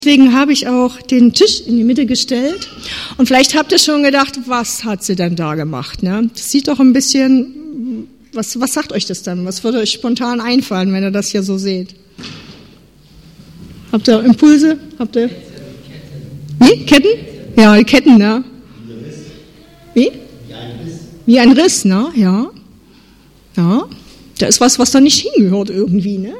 Deswegen habe ich auch den Tisch in die Mitte gestellt. Und vielleicht habt ihr schon gedacht, was hat sie denn da gemacht? Ne? Das sieht doch ein bisschen, was sagt euch das dann? Was würde euch spontan einfallen, wenn ihr das hier so seht? Habt ihr Impulse? Habt ihr? Wie? Ketten? Ja, die Ketten, ne? Wie? Wie ein Riss, ne? Ja. Ja. Da ist was da nicht hingehört irgendwie, ne?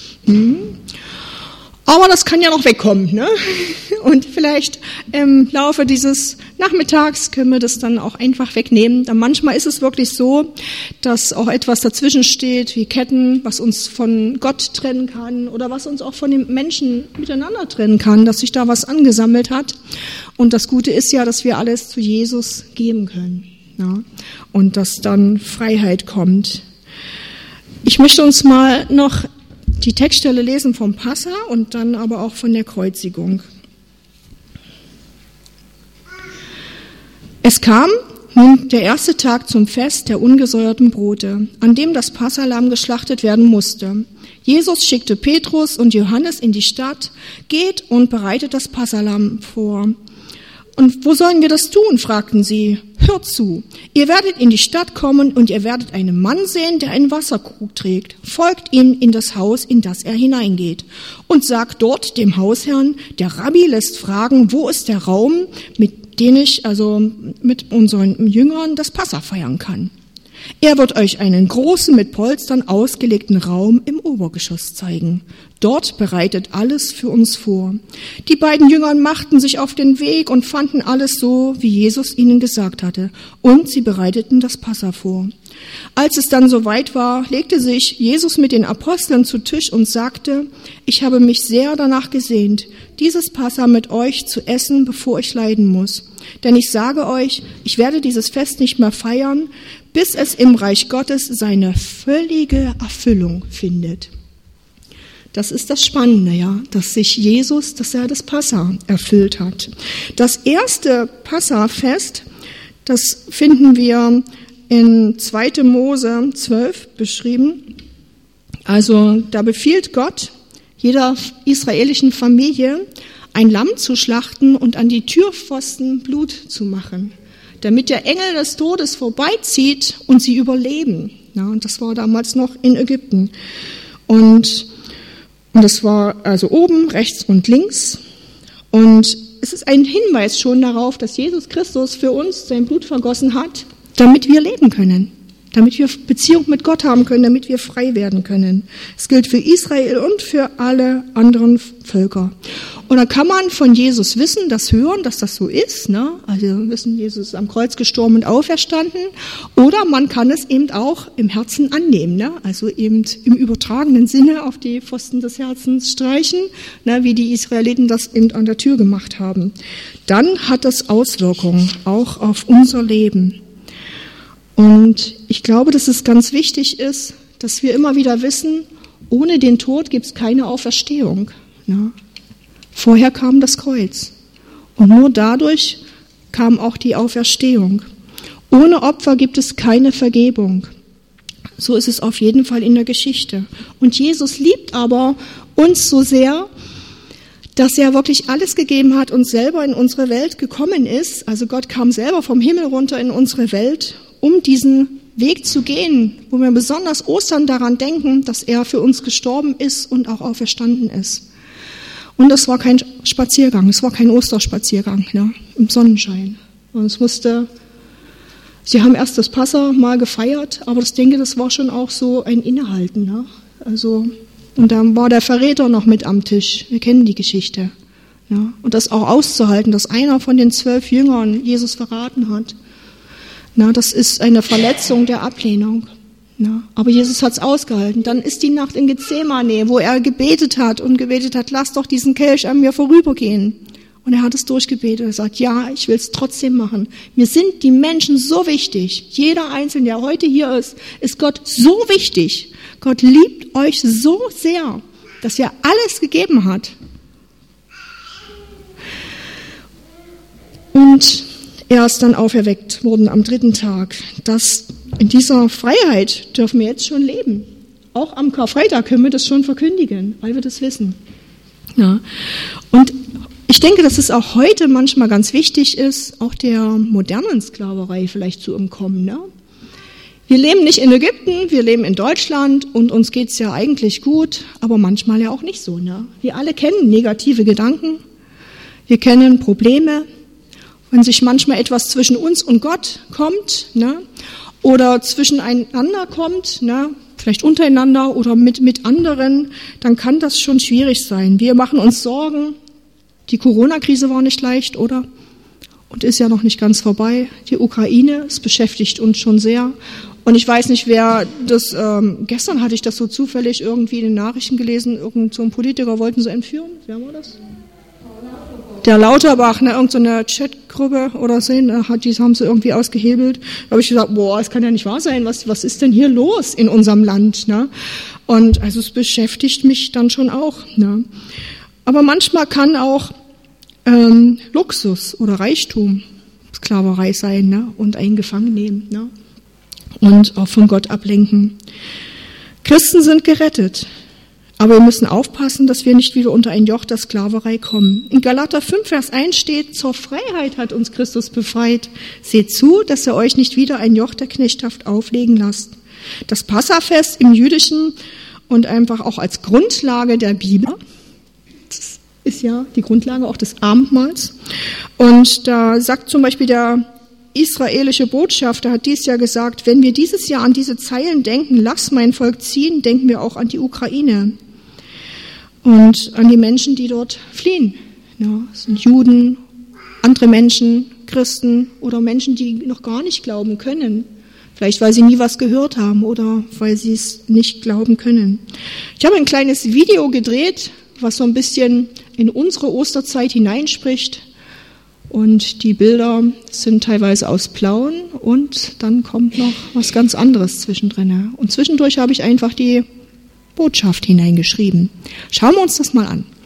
Aber das kann ja noch wegkommen, ne? Und vielleicht im Laufe dieses Nachmittags können wir das dann auch einfach wegnehmen. Dann manchmal ist es wirklich so, dass auch etwas dazwischen steht, wie Ketten, was uns von Gott trennen kann oder was uns auch von den Menschen miteinander trennen kann, dass sich da was angesammelt hat. Und das Gute ist ja, dass wir alles zu Jesus geben können, ja? Und dass dann Freiheit kommt. Ich möchte uns mal noch die Textstelle lesen vom Passa und dann aber auch von der Kreuzigung. Es kam nun der erste Tag zum Fest der ungesäuerten Brote, an dem das Passalamm geschlachtet werden musste. Jesus schickte Petrus und Johannes in die Stadt, geht und bereitet das Passalamm vor. Und wo sollen wir das tun? Fragten sie. Hört zu, ihr werdet in die Stadt kommen und ihr werdet einen Mann sehen, der einen Wasserkrug trägt. Folgt ihm in das Haus, in das er hineingeht. Und sagt dort dem Hausherrn, der Rabbi lässt fragen, wo ist der Raum, mit dem ich mit unseren Jüngern das Passa feiern kann. Er wird euch einen großen, mit Polstern ausgelegten Raum im Obergeschoss zeigen. Dort bereitet alles für uns vor. Die beiden Jünger machten sich auf den Weg und fanden alles so, wie Jesus ihnen gesagt hatte. Und sie bereiteten das Passa vor. Als es dann soweit war, legte sich Jesus mit den Aposteln zu Tisch und sagte, ich habe mich sehr danach gesehnt, dieses Passa mit euch zu essen, bevor ich leiden muss. Denn ich sage euch, ich werde dieses Fest nicht mehr feiern, bis es im Reich Gottes seine völlige Erfüllung findet. Das ist das Spannende, ja, dass er das Passa erfüllt hat. Das erste Passafest, das finden wir in 2. Mose 12 beschrieben. Also da befiehlt Gott jeder israelischen Familie, ein Lamm zu schlachten und an die Türpfosten Blut zu machen, damit der Engel des Todes vorbeizieht und sie überleben. Ja, und das war damals noch in Ägypten. Und das war also oben, rechts und links. Und es ist ein Hinweis schon darauf, dass Jesus Christus für uns sein Blut vergossen hat, damit wir leben können, damit wir Beziehung mit Gott haben können, damit wir frei werden können. Es gilt für Israel und für alle anderen Völker. Und da kann man von Jesus wissen, das hören, dass das so ist, ne? Also wir wissen, Jesus ist am Kreuz gestorben und auferstanden. Oder man kann es eben auch im Herzen annehmen, ne? Also eben im übertragenen Sinne auf die Pfosten des Herzens streichen, ne? Wie die Israeliten das eben an der Tür gemacht haben. Dann hat das Auswirkungen auch auf unser Leben. Und ich glaube, dass es ganz wichtig ist, dass wir immer wieder wissen, ohne den Tod gibt es keine Auferstehung, ne? Vorher kam das Kreuz und nur dadurch kam auch die Auferstehung. Ohne Opfer gibt es keine Vergebung. So ist es auf jeden Fall in der Geschichte. Und Jesus liebt aber uns so sehr, dass er wirklich alles gegeben hat und selber in unsere Welt gekommen ist. Also Gott kam selber vom Himmel runter in unsere Welt, um diesen Weg zu gehen, wo wir besonders Ostern daran denken, dass er für uns gestorben ist und auch auferstanden ist. Und das war kein Spaziergang, es war kein Osterspaziergang, ja, im Sonnenschein. Und sie haben erst das Passa mal gefeiert, aber ich denke, das war schon auch so ein Innehalten, ne? Also, und dann war der Verräter noch mit am Tisch. Wir kennen die Geschichte, ja? Und das auch auszuhalten, dass einer von den 12 Jüngern Jesus verraten hat. Na, das ist eine Verletzung der Ablehnung. Ja, aber Jesus hat es ausgehalten. Dann ist die Nacht in Gethsemane, wo er gebetet hat, lass doch diesen Kelch an mir vorübergehen. Und er hat es durchgebetet. Er sagt, ja, ich will es trotzdem machen. Mir sind die Menschen so wichtig. Jeder Einzelne, der heute hier ist Gott so wichtig. Gott liebt euch so sehr, dass er alles gegeben hat. Und er ist dann auferweckt worden am 3. Tag. In dieser Freiheit dürfen wir jetzt schon leben. Auch am Karfreitag können wir das schon verkündigen, weil wir das wissen. Ja. Und ich denke, dass es auch heute manchmal ganz wichtig ist, auch der modernen Sklaverei vielleicht zu entkommen. Ne? Wir leben nicht in Ägypten, wir leben in Deutschland und uns geht's ja eigentlich gut, aber manchmal ja auch nicht so. Ne? Wir alle kennen negative Gedanken, wir kennen Probleme, wenn sich manchmal etwas zwischen uns und Gott kommt, ne? Oder zwischeneinander kommt, ne? Vielleicht untereinander oder mit anderen, dann kann das schon schwierig sein. Wir machen uns Sorgen. Die Corona-Krise war nicht leicht, oder? Und ist ja noch nicht ganz vorbei. Die Ukraine, es beschäftigt uns schon sehr. Und ich weiß nicht, wer das, gestern hatte ich das so zufällig irgendwie in den Nachrichten gelesen, irgend so ein Politiker wollten sie entführen. Wer war das? Der Lauterbach, ne, irgendeine Chatgruppe oder so, die haben sie irgendwie ausgehebelt. Da habe ich gesagt, boah, es kann ja nicht wahr sein, was ist denn hier los in unserem Land? Ne? Und also es beschäftigt mich dann schon auch. Ne? Aber manchmal kann auch Luxus oder Reichtum Sklaverei sein, ne? Und einen gefangen nehmen, ne? Und auch von Gott ablenken. Christen sind gerettet. Aber wir müssen aufpassen, dass wir nicht wieder unter ein Joch der Sklaverei kommen. In Galater 5, Vers 1 steht, zur Freiheit hat uns Christus befreit. Seht zu, dass ihr euch nicht wieder ein Joch der Knechtschaft auflegen lasst. Das Passafest im Jüdischen und einfach auch als Grundlage der Bibel, das ist ja die Grundlage auch des Abendmahls. Und da sagt zum Beispiel der israelische Botschafter, hat dies Jahr gesagt, wenn wir dieses Jahr an diese Zeilen denken, lass mein Volk ziehen, denken wir auch an die Ukraine. Und an die Menschen, die dort fliehen. Ja, das sind Juden, andere Menschen, Christen oder Menschen, die noch gar nicht glauben können. Vielleicht, weil sie nie was gehört haben oder weil sie es nicht glauben können. Ich habe ein kleines Video gedreht, was so ein bisschen in unsere Osterzeit hineinspricht. Und die Bilder sind teilweise aus Blauen und dann kommt noch was ganz anderes zwischendrin. Und zwischendurch habe ich einfach die Botschaft hineingeschrieben. Schauen wir uns das mal an.